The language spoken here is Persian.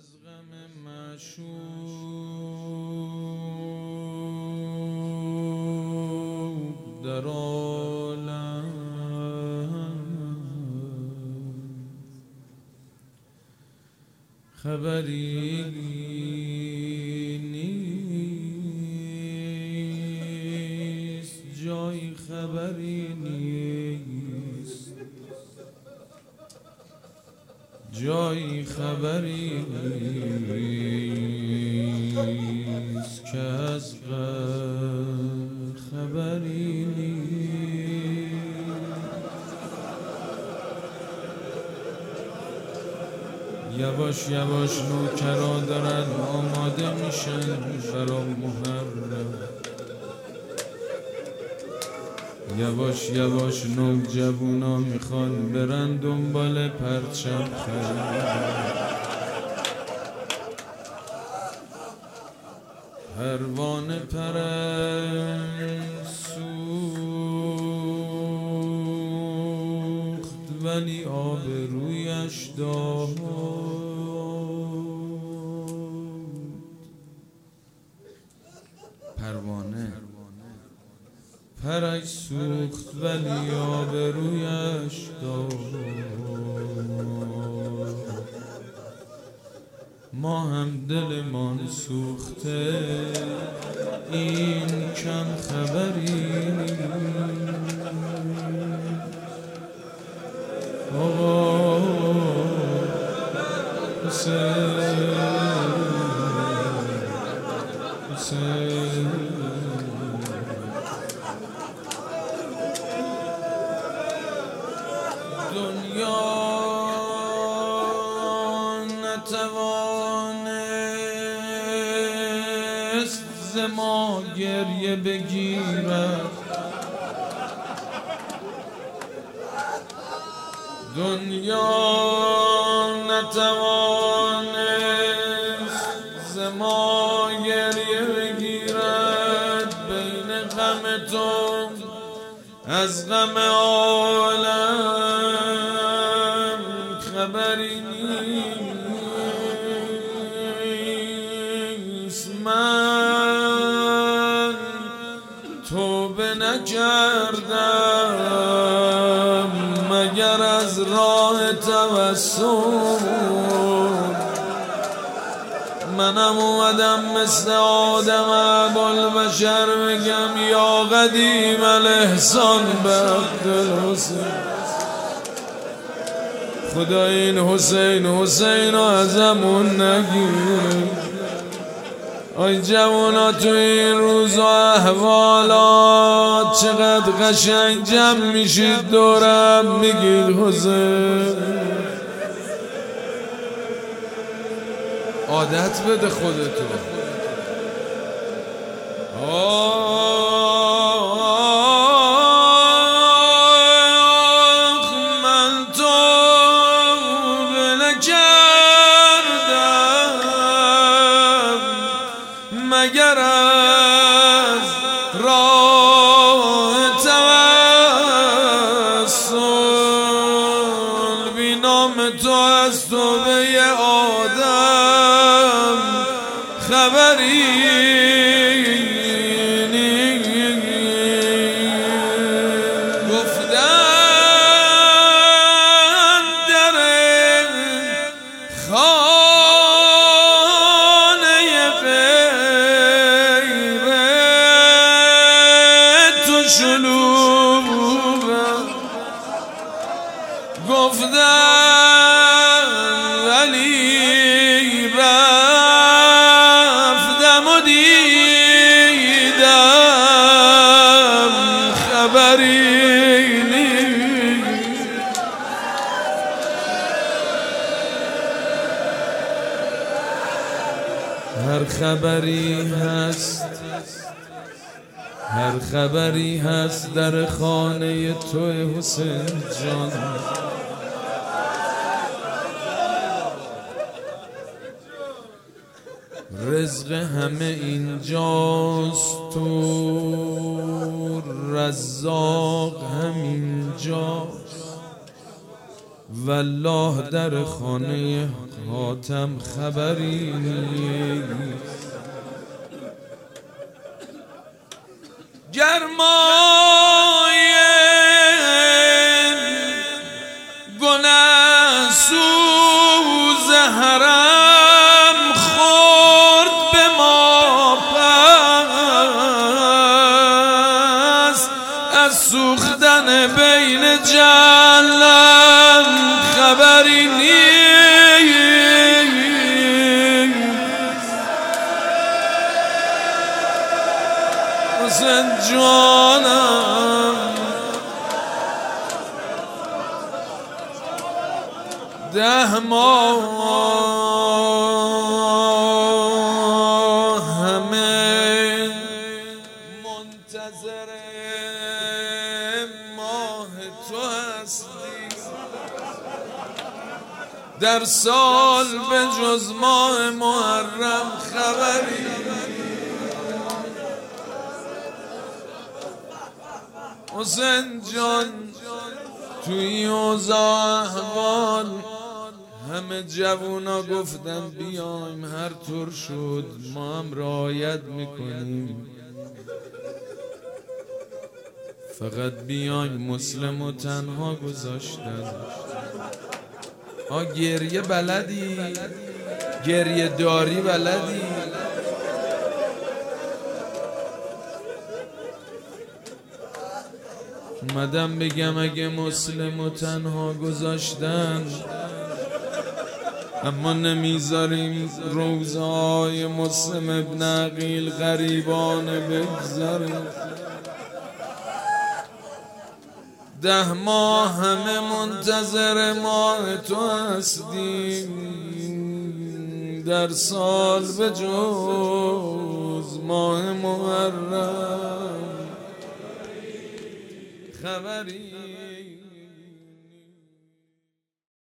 از غم معشوق در عالم خبری نیست، جای خبری نیست، جای خبری نیست که از خبری نیست. یواش یواش نوکرا دارن آماده میشن برا محرم، یواش یواش نوجوونا میخوان برن دنبال پرچم خرم. پروانه پرست سوخت ولی آبرویش داد، پروانه پرش سوخت ولی آبرویش داد. ما هم دلمان سوخته این کم خبری آقا حسین حسین دنیا نتوانست ز ما گریه بگیرد، دنیا نتوانست ز ما گریه بگیرد. بین غم تو از غم عالم خبری نیست. من توبه نکردم مگر از راه توسل، منم اومدم مثل آدم ابوالبشر بگم یا قدیم الاحسان به عبدالحسین. خدا این حسین حسین رو ازمون نگیره. آی جوانا تو این روز و احوالات چقدر قشنگ جمع میشید دورم میگید حسین. عادت بده خودتو. من توبه نکردم مگر از راه توسل، بی نام تو از توبه آدم خبری نیست. گفتن در خانه غیر تو شلوغم، گفتن ولی رفتم و دیدم خبری نیست. هر خبری هست، هر خبری هست در خانه تو حسین جان. رزق همه اینجاست تو رزاق همینجاست، والله در خانه حاتم خبری گرمای گنه سوز حرم خورد به ما پس از سوختن بین جهنم خبری نیست حسین جانم ده ماه همه منتظر ماه تو هستی در سال به جز ماه محرم خبری حسین جان توی اوضاع احوال همه جوونا گفتن بیایم هر طور شد ما هم رعایت میکنیم فقط بیایم مسلم و تنها گذاشتن گریه بلدی گریه داری بلدی اومدم بگم اگه مسلم و تنها گذاشتن اما نمیذاریم روزهای مسلم ابن عقیل غریبانه بگذاریم 10 ماه همه منتظر ماه تو هستیم در سال به جز ماه محرم خبری